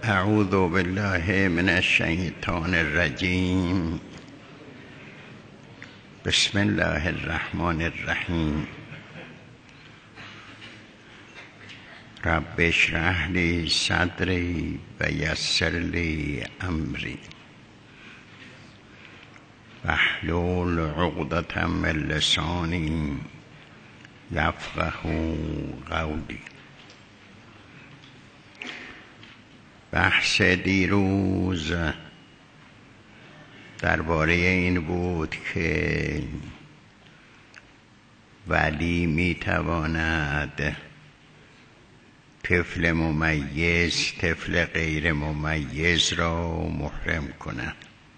اعوذ بالله من الشیطان الرجیم. بسم الله الرحمن الرحیم. رب اشرح لی صدری و یسر لی امری واحلل عقدة من لسانی یفقهوا قولی. بحث دیروز درباره این بود که ولی میتواند طفل ممیز طفل غیر ممیز را محرم کند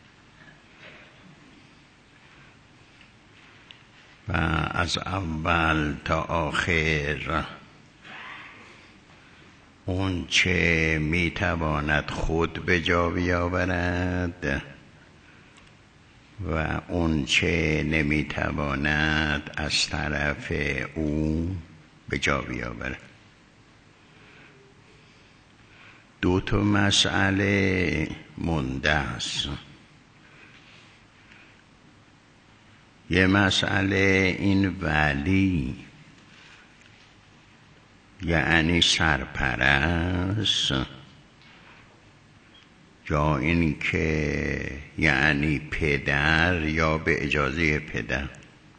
و از اول تا آخر اون چه میتواند خود به جا بیاورد و اون چه نمیتواند از طرف او به جا بیاورد. دو تا مسئله مونده است. یه مسئله این ولی یعنی سرپرست، یا این که یعنی پدر یا به اجازه پدر.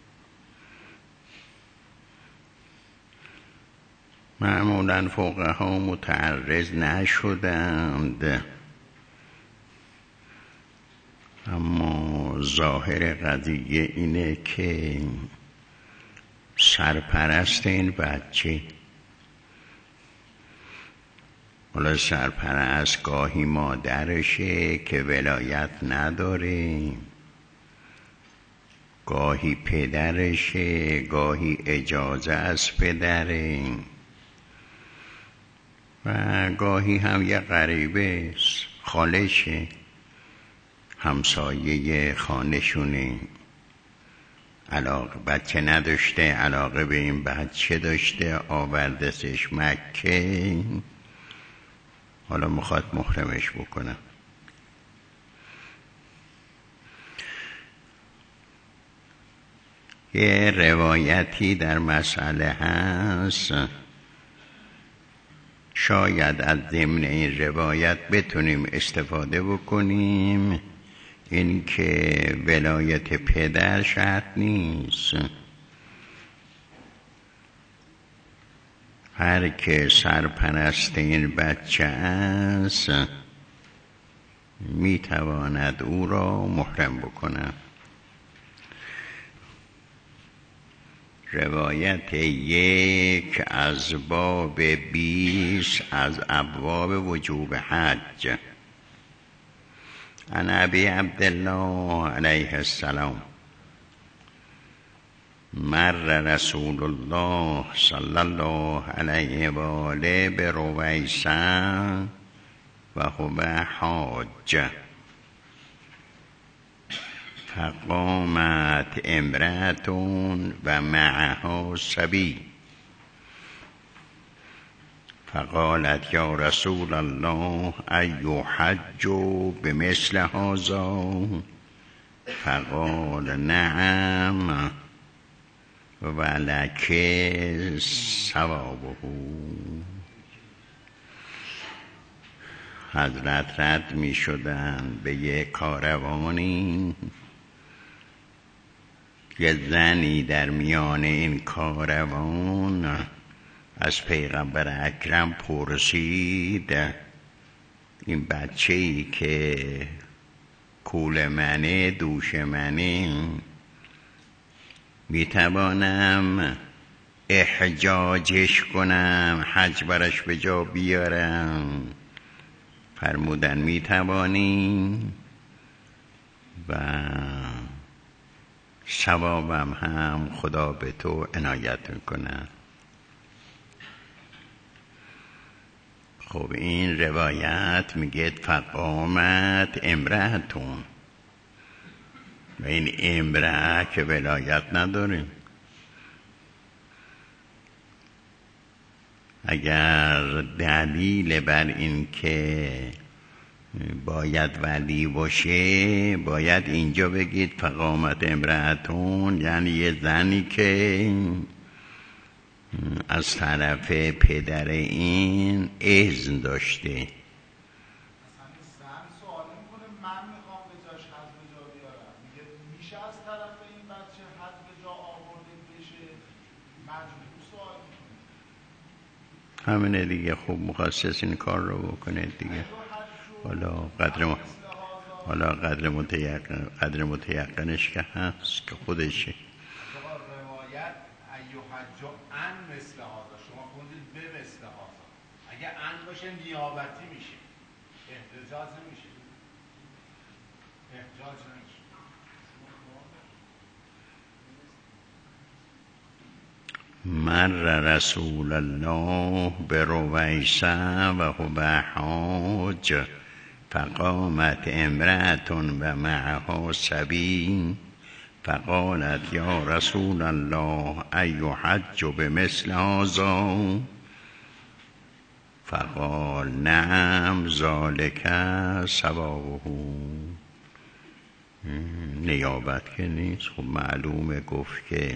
معمولا فقها متعرض نشدند، اما ظاهر قضیه اینه که سرپرست این بچه، حالا سرپرست گاهی مادرشه که ولایت نداره، گاهی پدرشه، گاهی اجازه از پدره و گاهی هم یه غریبه خالشه، همسایه خانشونه، علاقه بچه نداشته، علاقه به این بچه داشته، آوردستش مکه، حالا میخواد محرمش بکنه. یه روایتی در مسئله هست، شاید از ضمن این روایت بتونیم استفاده بکنیم، این که ولایت پدر شرط نیست. هر که سرپرست این بچه است میتواند او را محرم بکند. روایت 1 از باب 20 از ابواب وجوب حج. عن ابی عبدالله علیه السلام مر رسول الله صلی الله علیه و آله برویسا و هو حاج، فقامت امرأة و معها صبی فقالت یا رسول الله ای حج بمثل هذا؟ فقال نعم ولک ثوابه. حضرت رد می شدن به یک کاروانی، یه زنی در میان این کاروان از پیغمبر اکرم پرسید این بچه‌ای که کول منه، دوش منه، میتوانم احجاجش کنم، حج برش به جا بیارم؟ فرمودن میتوانی و ثوابم هم خدا به تو عنایت میکنه. خب این روایت میگه فقامت امرأتون، و این امرأه که ولایت نداره. اگر دلیل بر این که باید ولی باشه، باید اینجا بگید فقامت امرأتون، یعنی یه زنی که از طرف پدر این اذن داشته. همینه دیگه. خوب مخصص این کار رو بکنه دیگه. حالا قدر متیقنش که هست که خودشه. روایت ایوحج ان مثل هذا، شما خوندید به مثل هذا. اگه ان باشه نیابتی میشه، احتجاج نمیشه. مر رسول الله برویسه و هو حاج فقامت امرأة و معها صبی فقالت یا رسول الله ایحج بمثل هذا؟ فقال نعم ذلك ثوابه. نیابت که نیست. خب معلومه. گفت که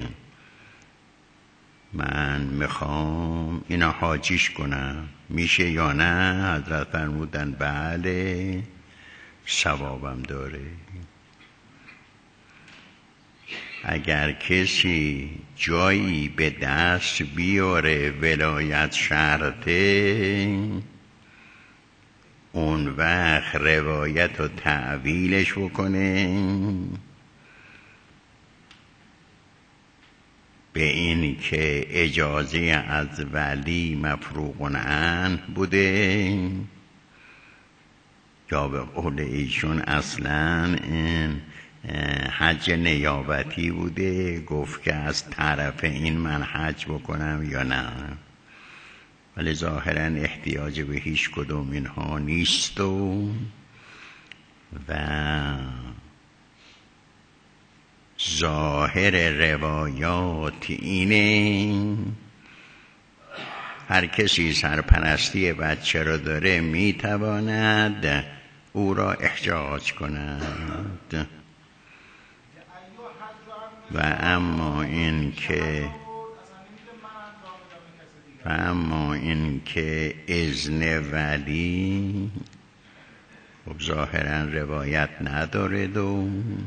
من میخوام اینا حاجیش کنم، میشه یا نه؟ حضرت فرمودن بله، ثوابم داره. اگر کسی جایی به دست بیاره ولایت شرطه، اون وقت روایت و تعویلش بکنه به این که اجازه از ولی مفروغ عنه بوده، یا به قول ایشون اصلا این حج نیابتی بوده. گفت که از طرف این من حج بکنم یا نه. ولی ظاهرا احتیاج به هیچ کدوم اینها نیست و ظاهر روایات اینه هر کسی سرپرستی بچه را داره میتواند او را احجاج کند. و اما این که اذن ولی خب ظاهرا روایت نداره. و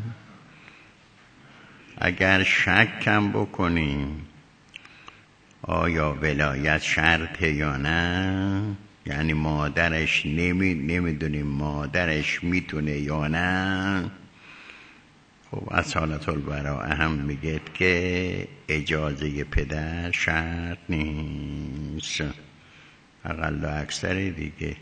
اگر شکم بکنیم آیا ولایت شرطه یا نه، یعنی مادرش نمیدونیم مادرش میتونه یا نه، خب اصالت البراءه هم میگه که اجازه پدر شرط نیست، اقل و اکثر دیگه.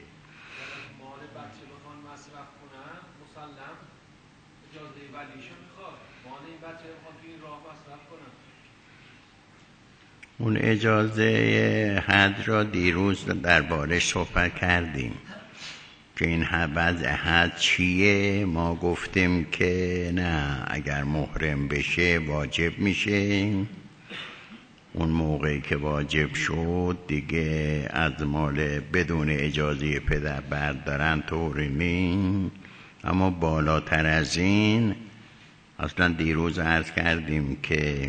اون اجازه حج را دیروز دربارش صحبت کردیم که این وضع حج چیه. ما گفتیم که نه، اگر محرم بشه واجب میشه. اون موقعی که واجب شد دیگه از مال بدون اجازه پدر بردارن طوری نیم. اما بالاتر از این اصلا دیروز عرض کردیم که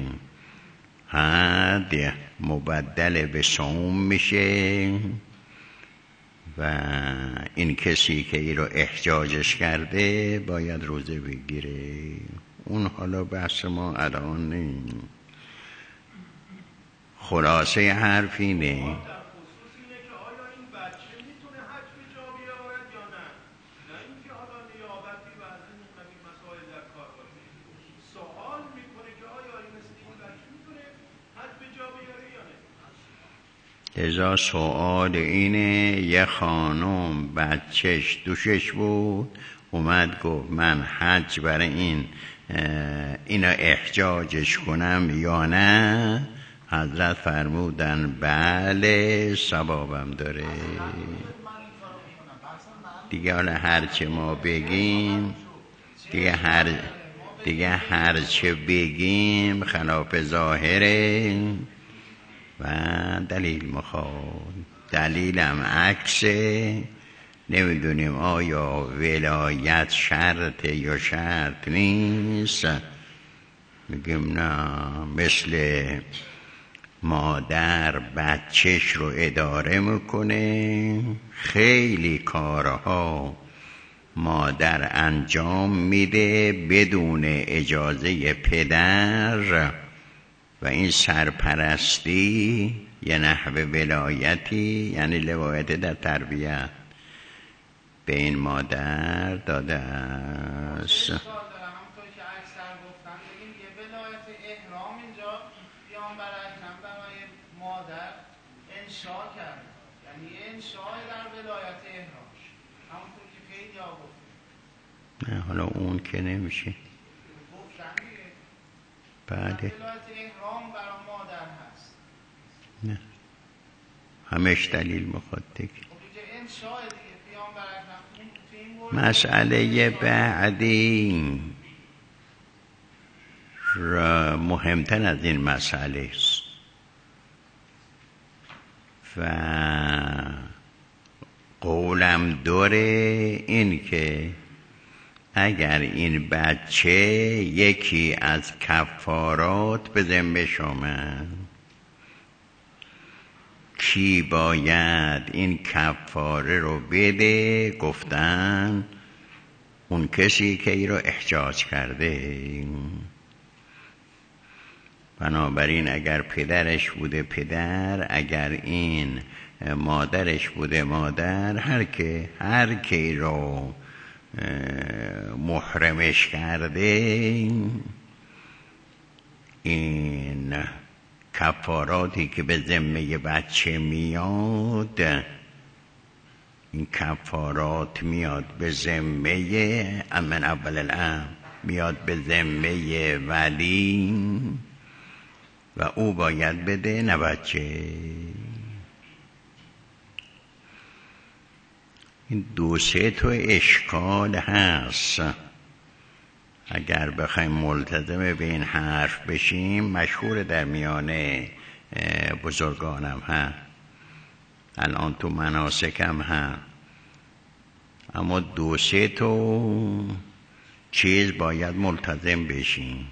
حد مبدل به صوم میشه و این کسی که ای رو احجاجش کرده باید روزه بگیره. اون حالا بحث ما الان نیم. خلاصه حرف اینه ازا سوال اینه یه خانم بچهش دوشش بود، اومد گفت من حج برای اینا احجاجش کنم یا نه؟ حضرت فرمودن بله، ثوابم داره. دیگه حالا هرچه ما بگیم دیگه هرچه بگیم خلاف ظاهره و دلیل مخواد. دلیلم عکسه، نمیدونیم آیا ولایت شرطه یا شرط نیست. میگیم نه، مثل مادر بچهش رو اداره میکنه، خیلی کارها مادر انجام میده بدون اجازه پدر و این سرپرستی یه نحو ولایتی، یعنی ولایت در تربیت به این مادر داده است. انشاء کرد، یعنی انشاء در ولایت احرامش، همونطور که خیلی ها گفتن. نه حالا اون که نمیشه گفتن دیگه بعد ولایت احرام برای مادر هست. نه همش دلیل میخواد دیگه. انشاء دیگه پیامبر اکرم مسئله بعدی را مهمتر از این مسئله است و قولم داره این که اگر این بچه یکی از کفارات به ذمه‌ش آمد، کی باید این کفاره رو بده؟ گفتن اون کسی که ای رو احجاج کرده. بنابراین اگر پدرش بوده پدر، اگر این مادرش بوده مادر، هر کی رو محرمش کرده، این کفاراتی که به ذمه بچه میاد، این کفارات میاد به ذمه من اول الامر، میاد به ذمه ولی و او باید بده، نه بچه. این دو سه تا اشکال هست. اگر بخوایم ملتزم به این حرف بشیم، مشهور در میان بزرگانم هست، الان تو مناسکم هست، اما دو سه تا چیز باید ملتزم بشیم.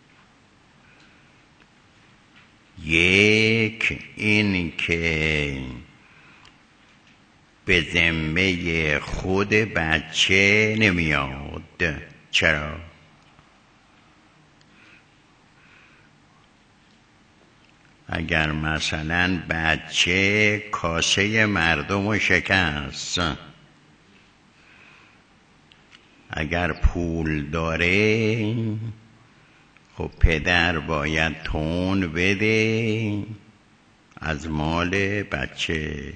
یک این که به ذمه خود بچه نمیاد. چرا؟ اگر مثلا بچه کاسه مردم رو شکست، اگر پول داره، خب پدر باید تون بده از مال بچه.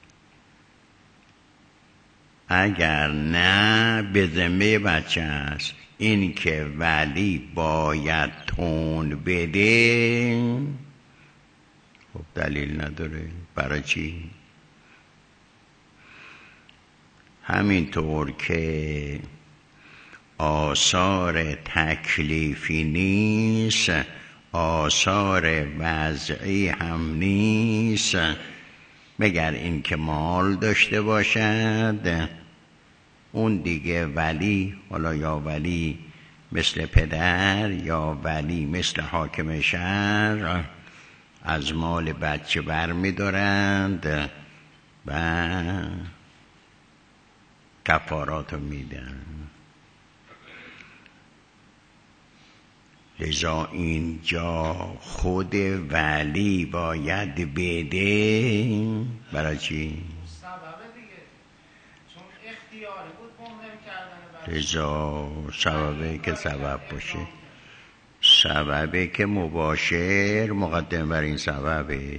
اگر نه، به ذمه بچه است. این که ولی باید تون بده، خب دلیل نداره. برای چی؟ همینطور که آثار تکلیفی نیست، آثار وضعی هم نیست، مگر این که مال داشته باشد. اون دیگه ولی، حالا یا ولی مثل پدر یا ولی مثل حاکم شهر، از مال بچه بر می دارند و کفارات رو میدن. لذا اینجا خود ولی باید بده. برای چی؟ سبب دیگه، چون اختیاره بود مهم کردن. لذا سببه که سبب باشه، سببه که مباشر مقدم بر این سببه.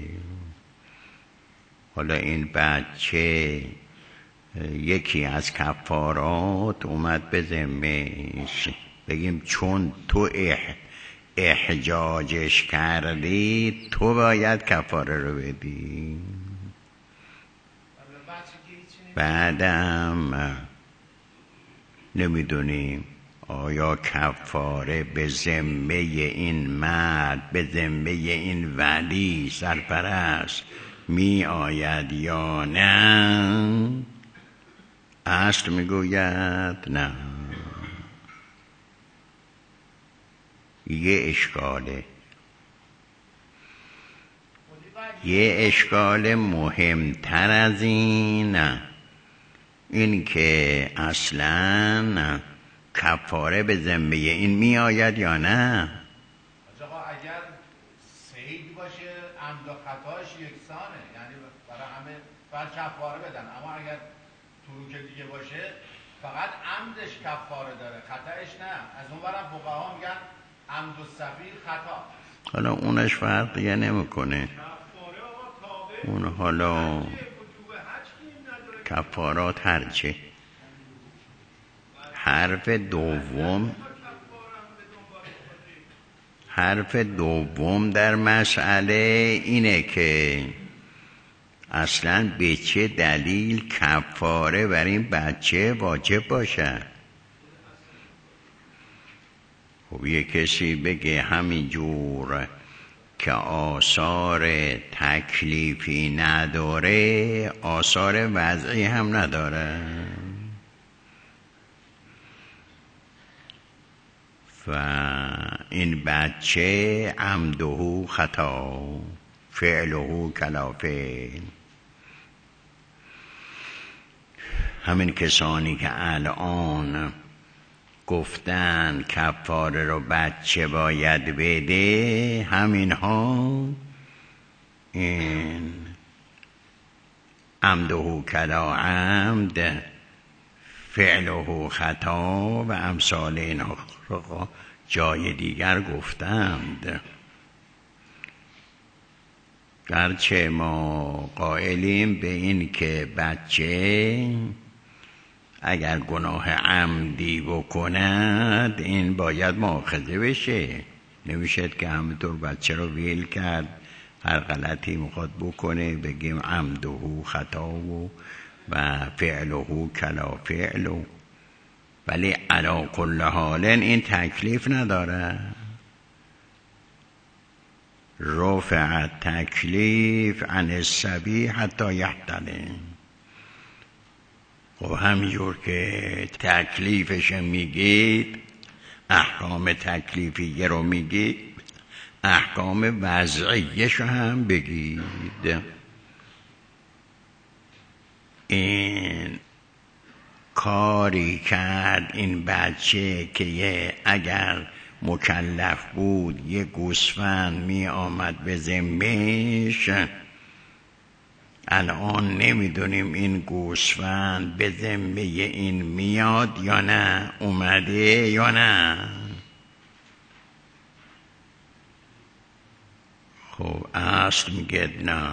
حالا این بچه یکی از کفارات اومد به ذمه‌اش، بگیم چون تو احجاجش کردی، تو باید کفاره رو بدی. بعدم نمیدونیم آیا کفاره به ذمه این مرد، به ذمه این ولی سرپرست می آید یا نه، اصل میگوید نه. یه اشکاله، یه اشکال مهمتر از این که اصلا کفاره به ذمه این می آید یا نه. آقا اگر سید باشه عمد و خطاش یکسانه، یعنی برای همه باید کفاره بدن، اما اگر تروک دیگه باشه فقط عمدش کفاره داره، خطاش نه. از اون برم فقها میگن عمد و سفیر خطا. حالا اونش فرق دیگه نمیکنه. اون حالا کفارات هرچه. حرف دوم در مسئله اینه که اصلا به چه دلیل کفاره بر این بچه واجب باشه. خب یه کسی بگه همینجور که آثار تکلیفی نداره، آثار وضعی هم نداره، و این بچه عمده خطا فعله کلا فعل. همین کسانی که الان گفتن کفاره رو بچه باید بده، همین ها این عمده کلا عمد فعله خطا و امثال اینا رو جای دیگر گفتند. گرچه ما قائلیم به این که بچه اگر گناه عمدی بکند این باید مؤاخذه بشه، نمیشه که همینطور بچه رو ویل کرد هر غلطی میخواد بکنه بگیم عمده خطا و فعله کلا فعله. ولی علی کل حال این تکلیف نداره. رفع تکلیف عن الصبی حتی یحتلم. خب همینجور که تکلیفش میگید، احکام تکلیفیه رو میگید، احکام وضعیش رو هم بگید. این کاری کرد این بچه که اگر مکلف بود یه گوسفند می آمد به ذمه‌اش، الان نمیدونیم این گوسفند به ذمه این میاد یا نه، اومده یا نه. خب اصل میگه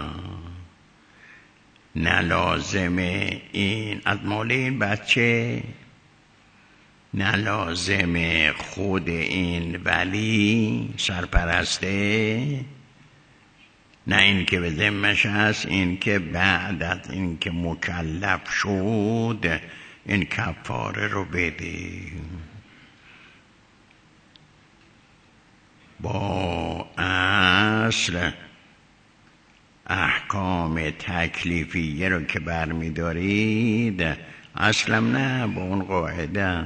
نه لازمه این از مال این بچه، نه لازمه خود این ولی سرپرسته، نه این که به ذمه‌ش هست، این که بعد از این که مکلف شد این کفاره رو بده. با اصل احکام تکلیفیه رو که برمی دارید، اصلا نه با اون قاعده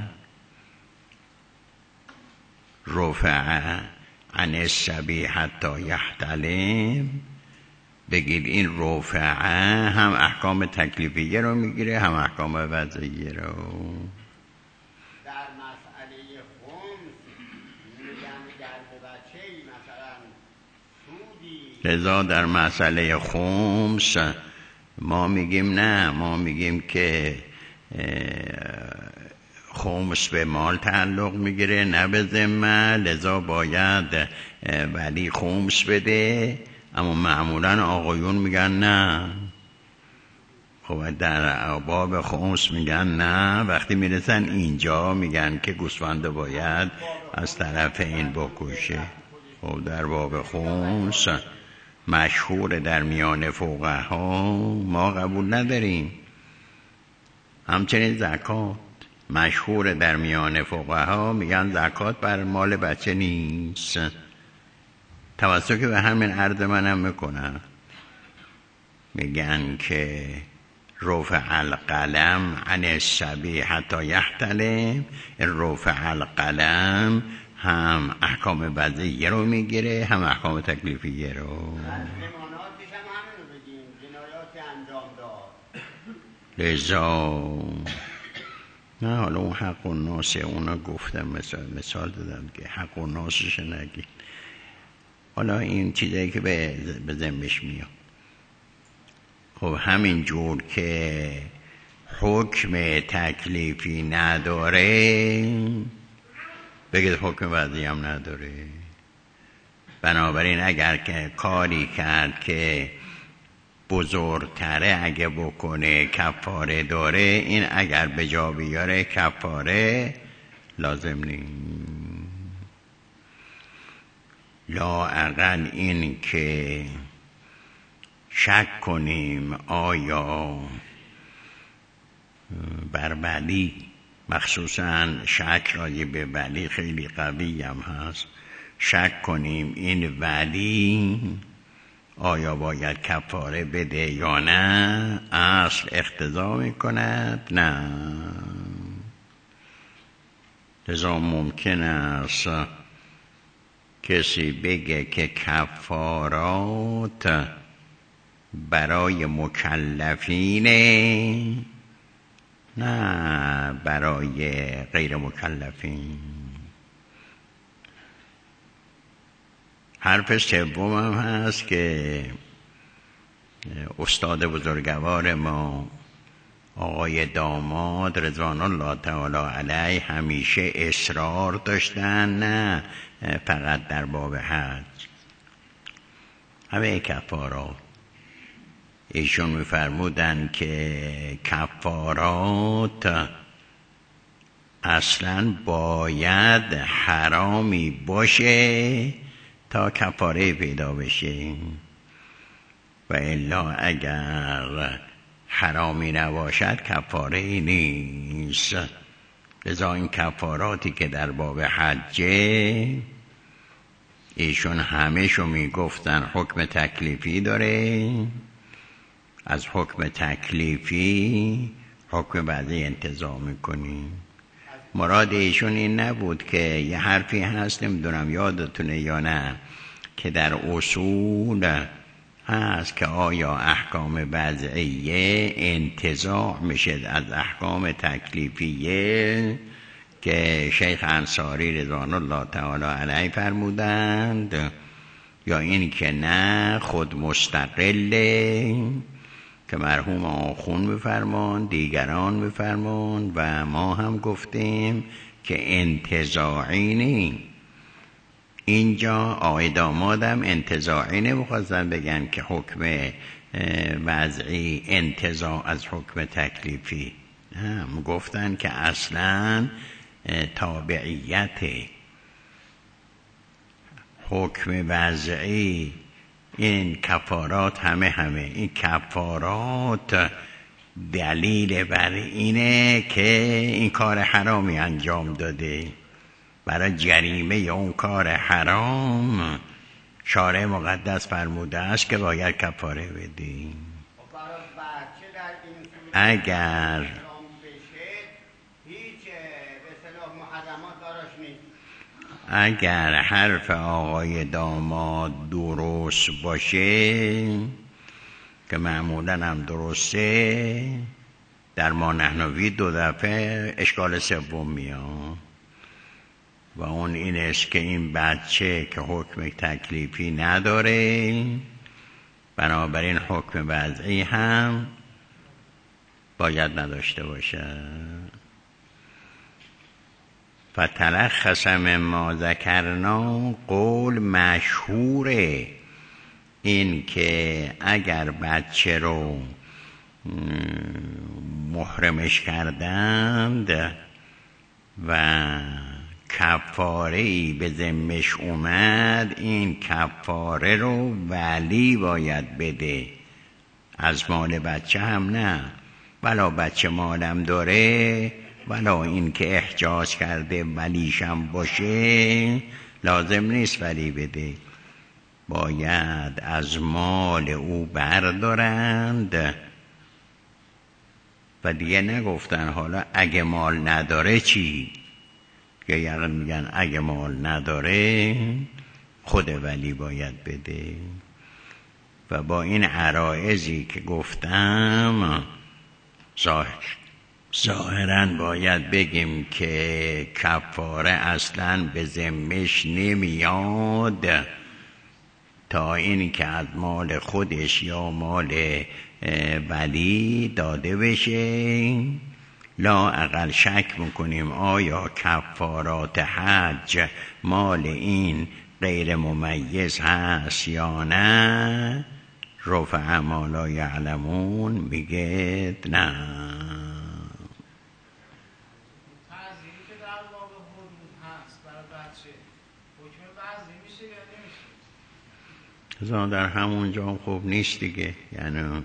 رفع عن الصبی حتی یحتلم، بگید این رفعه هم احکام تکلیفیه رو میگیره هم احکام وضعیه رو. در مسئله خمس میگن در بچه مثلا سودی، لذا در مسئله خمس ما میگیم نه، ما میگیم که خمس به مال تعلق میگیره نه به ذمه، لذا باید ولی خمس بده. اما معمولا آقایون میگن نه. خب در باب خمس میگن نه، وقتی میرسن اینجا میگن که گوسفند باید از طرف این بکشه. خب در باب خمس مشهور در میان فقها ما قبول نداریم. همچنین زکات مشهور در میان فقها میگن زکات بر مال بچه نیست. توسط که به همین عرض منم میکنن میگن که رفع القلم عن الصبی حتی یحتلم. رفع القلم هم احکام وضعیه رو میگیره هم احکام تکلیفیه رو. زماناتش هم همین رو بگیم، جنایات انجام داد. لذا نه حالا اون حق و ناسه اونا گفتم، مثال دادم که حق و ناسش نگید. حالا این چیزایی که به ذهنش میاد. خب همین جور که حکم تکلیفی نداره، بگید حکم وضعی هم نداره. بنابراین اگر که کاری کرد که بزرگتره اگه بکنه کفاره داره، این اگر به جا بیاره کفاره لازم نیست. لااقل این که شک کنیم آیا بر ولی، مخصوصا شک راجع به ولی خیلی قوی هم هست، شک کنیم این ولی آیا باید کفاره بده یا نه، اصل اقتضا میکند نه. لذا ممکن است کسی بگه که کفارات برای مکلفینه نه برای غیر مکلفین. حرف سوم هم هست که استاد بزرگوار ما آقای داماد رضوان الله تعالی علیه همیشه اصرار داشتن نه فقط در باب حج، همه کفارات. ایشون می‌فرمودن که کفارات اصلا باید حرامی باشه تا کفاره پیدا بشه، و الا اگر حرامی نباشد کفاره نیست. لذا این کفاراتی که در باب حجه ایشون همه‌شو میگفتن حکم تکلیفی داره، از حکم تکلیفی حکم بعدی انتزاع میکنیم. مراد ایشون این نبود که یه حرفی هست نمیدونم یادتونه یا نه که در اصول هست که آیا احکام وضعیه انتزاع میشه از احکام تکلیفیه، که شیخ انصاری رضوان الله تعالی علیه فرمودند، یا این که نه خود مستقله که مرحوم آخون میفرمان، دیگران میفرمان و ما هم گفتیم که انتزاعی نی. اینجا آقای دامادم انتزاعی نمیخواستن بگن که حکم وضعی انتزاع از حکم تکلیفی، هم گفتن که اصلا تابعیت حکم وضعی این کفارات همه این کفارات دلیل بر اینه که این کار حرامی انجام داده، برای جریمه اون کار حرام شارع مقدس فرموده است که باید کفاره بدیم. اگر اگر حرف آقای داماد درست باشه که معمولا هم درسته، در ما نحنوی 2 دفعه اشکال سوم میاد و اون این است که این بچه که حکم تکلیفی نداره، بنابراین حکم وضعی هم باید نداشته باشه. فتلخص مما ذکرنا، قول مشهوره این که اگر بچه رو محرمش کردند و کفاره‌ای به ذمش اومد، این کفاره رو ولی باید بده، از مال بچه هم نه، ولا بچه مالم داره ولا این که احجاز کرده ولیشم باشه لازم نیست ولی بده. باید از مال او بردارند و دیگه نگفتن حالا اگه مال نداره چی؟ یا میگن اگه مال نداره خود ولی باید بده. و با این عرایضی که گفتم ظاهراً باید بگیم که کفاره اصلاً به ذمش نمیاد تا این که از مال خودش یا مال ولی داده بشه. لا اقل شک میکنیم آیا کفارات حج مال این غیر ممیز هست یا نه؟ رفع ما لا یعلمون میگه نه. تعزیری که در باب حدود هست برای بچه حکم وضعی میشه یا نمیشه؟ در همونجا خوب نیست دیگه، یعنی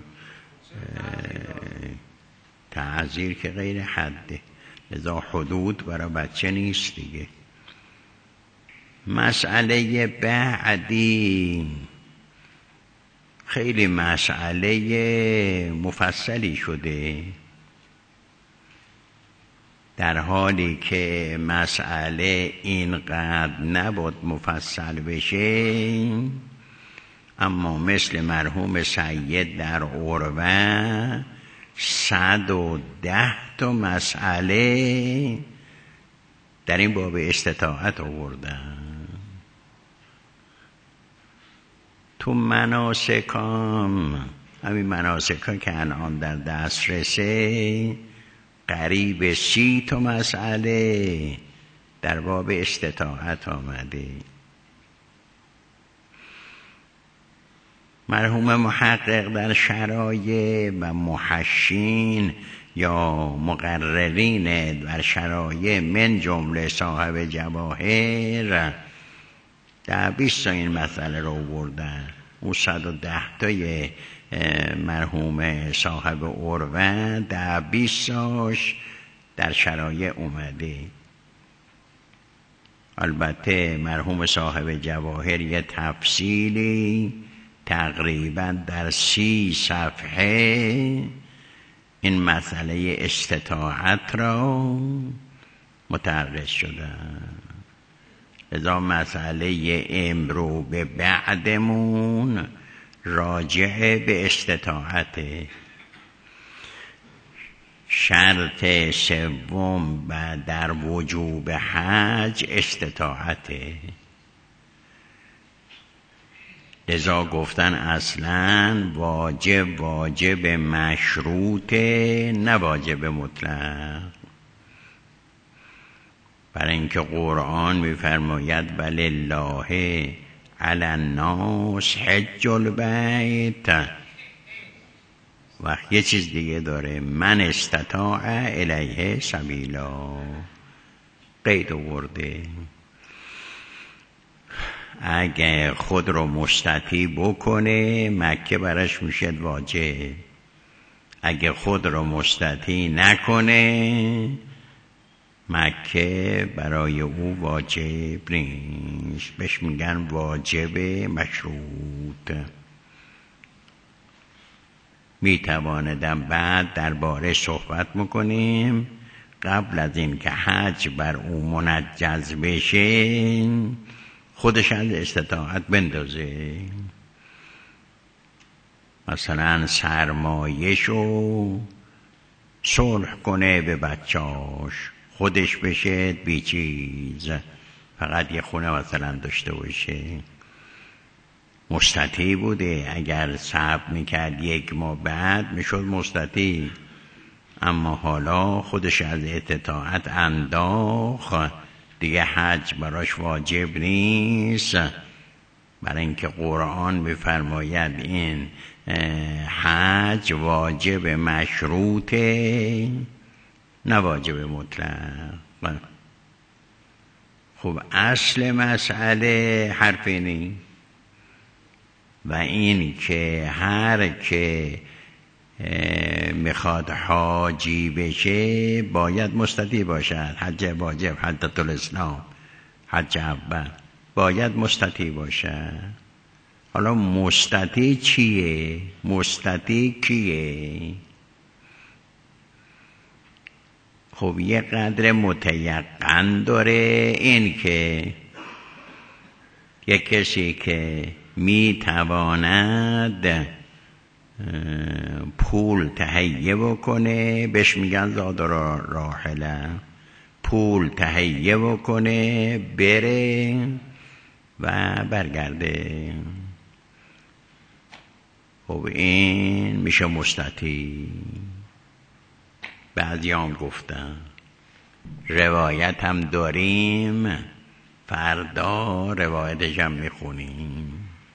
تعزیر که غیر حده، لذا حدود برای بچه نیست دیگه. مسئله بعدی خیلی مسئله مفصلی شده، در حالی که مسئله اینقدر نبود مفصل بشه، اما مثل مرحوم سید در عروه 110 تا مسئله در این باب استطاعت آوردن. تو مناسکام، همین مناسکا که الان در دست رسه، قریب 30 تا مسئله در باب استطاعت آمده. مرحوم محقق در شرایع و محشین یا مقررین در شرایع من جمله صاحب جواهر 20 تا این مسئله رو بردن. اون 110 تای مرحوم صاحب عروه 20 تاش در شرایع اومده. البته مرحوم صاحب جواهر یه تفصیلی تقریبا در 30 صفحه این مسئله استطاعت را متعرض شدن. لذا مسئله امرو به بعدمون راجع به استطاعته. شرط سوم در وجوب حج استطاعته. لذا گفتن اصلاً واجب مشروطه، نه واجب مطلق. برای اینکه قرآن می‌فرماید ولله علی الناس حج البیت، و یه چیز دیگه داره، من استطاع الیه سبیلا، قید آورده. اگه خود رو مستطیع بکنه مکه براش میشه واجب، اگه خود رو مستطیع نکنه مکه برای او واجب نیست، بهش میگن واجب مشروط. میتواندم بعد درباره صحبت میکنیم. قبل از این که حج بر او منجز بشه خودش از استطاعت بندازه، مثلا سرمایه‌شو صلح کنه به بچاش، خودش بشه بی چیز، فقط یه خونه مثلا داشته باشه. مستطیع بوده، اگر صبر میکرد 1 ماه بعد میشد مستطیع، اما حالا خودش از استطاعت انداخت دیگه، حج براش واجب نیست. برای اینکه قرآن میفرماید این حج واجب مشروطه، نه واجب مطلق. خب اصل مسئله حرف اینی و این که هر که میخواد حاجی بشه باید مستطیع باشد. حج واجب، حجۃ الاسلام، حج اول باید مستطیع باشد. حالا مستطیع چیه؟ مستطیع کیه؟ خب یه قدر متیقن داره، این که یک کسی که میتواند پول تهیه بکنه، بهش میگن زاد راحله، پول تهیه بکنه بره و برگرده. خب این میشه مستطیع. بعضیان گفتن روایت هم داریم، فردا روایتش هم میخونیم.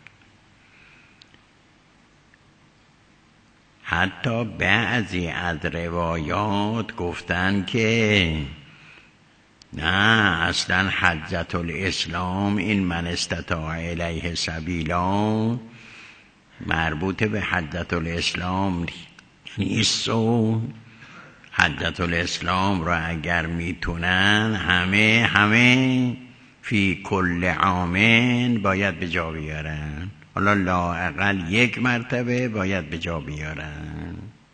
حتی بعضی از روایات گفتن که نه، اصلا حجة الاسلام این من استطاع الیه سبیلا مربوط به حجة الاسلام نیست و حجة الاسلام را اگر میتونن همه فی کل عامن باید به جا بیارن، حالا لااقل یک مرتبه باید به جا بیارن.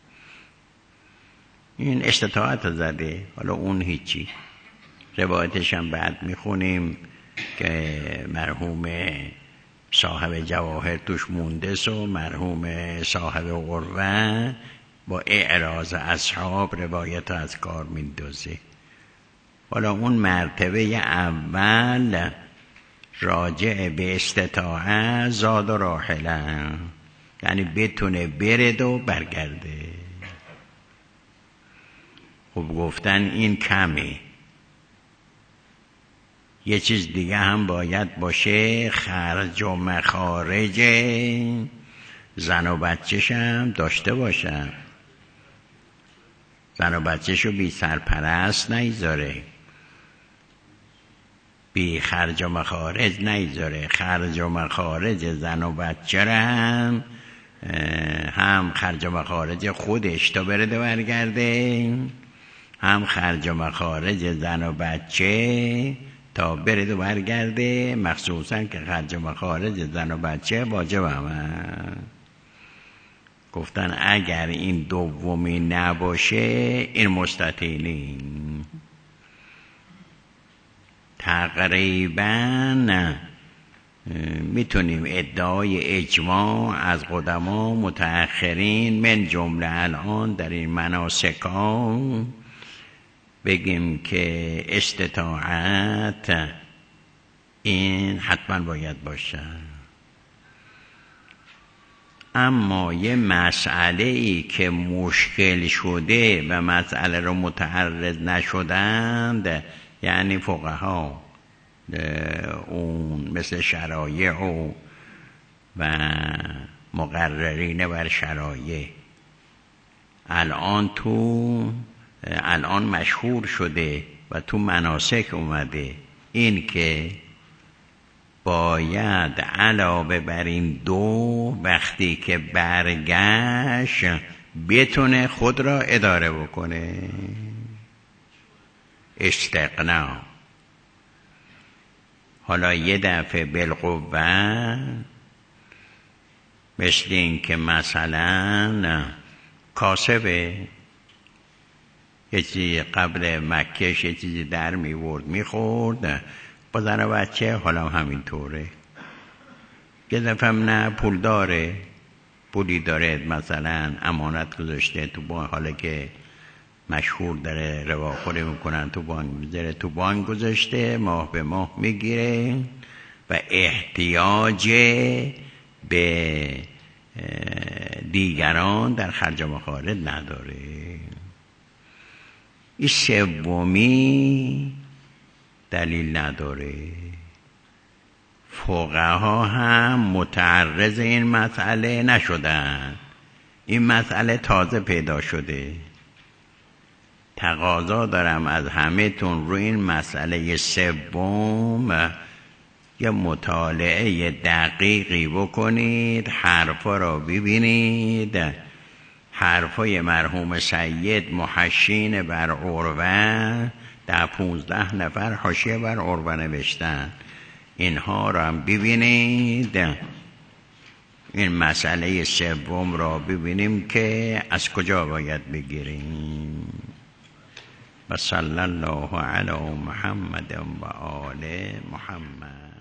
این استطاعت زده، حالا اون هیچی. روایتش هم بعد میخونیم که مرحوم صاحب جواهر توش مونده و مرحوم صاحب عروه با اعراض اصحاب روایت از کار میندازه. حالا اون مرتبه اول راجع به استطاعه زاد و راحله، یعنی بتونه برد و برگرده. خب گفتن این کمه. یه چیز دیگه هم باید باشه، خرج و مخارج زن و بچه‌ش هم داشته باشن. زن و بچه‌شو بی سرپرست نیذاره، بی خرج و مخارج نیذاره. خرج و مخارج زن و بچه را هم خرج و مخارج خودش تا برده برگرده، هم خرج و مخارج زن و بچه تا برده برگرده، مخصوصا که خرج و مخارج زن و بچه واجب همه. گفتن اگر این دومی نباشه این مستطیع نیست. تقریبا میتونیم ادعای اجماع از قدما متأخرین من جمله الان در این مناسک ها بگیم که استطاعت این حتما باید باشه. اما یه مسئله ای که مشکل شده و مسئله رو متعرض نشدند، یعنی فقها اون مثل شرایع و مقررین بر شرایع الان مشهور شده و تو مناسک اومده، این که باید علاوه بر این دو وقتی که برگشت بتونه خود را اداره بکنه. استقنا. حالا یه دفعه بالقوه، مثل این که مثلا کاسبه یه چیزی قبل مکهش یه چیزی در میورد میخورد با زن و بچه، حالا همینطوره. یه دفعه نه پول داره، پولی داره، مثلا امانت گذاشته تو بانک، حالا که مشهور داره رواخوری میکنن تو بانک، میذاره تو بانک گذاشته، ماه به ماه میگیره و احتیاج به دیگران در خرج و مخارج نداره. این سومی دلیل نداره. فقها هم متعرض این مسئله نشدن، این مسئله تازه پیدا شده. تقاضا دارم از همه تون روی این مسئله سوم یه مطالعه دقیقی بکنید، حرفا را ببینید. حرفای مرحوم سید محشین بر عروه 15 نفر حاشیه بر عروه نوشتن، اینها را هم ببینید این مسئله سوم را ببینیم که از کجا باید بگیریم. و صلی الله علی محمد و آل محمد.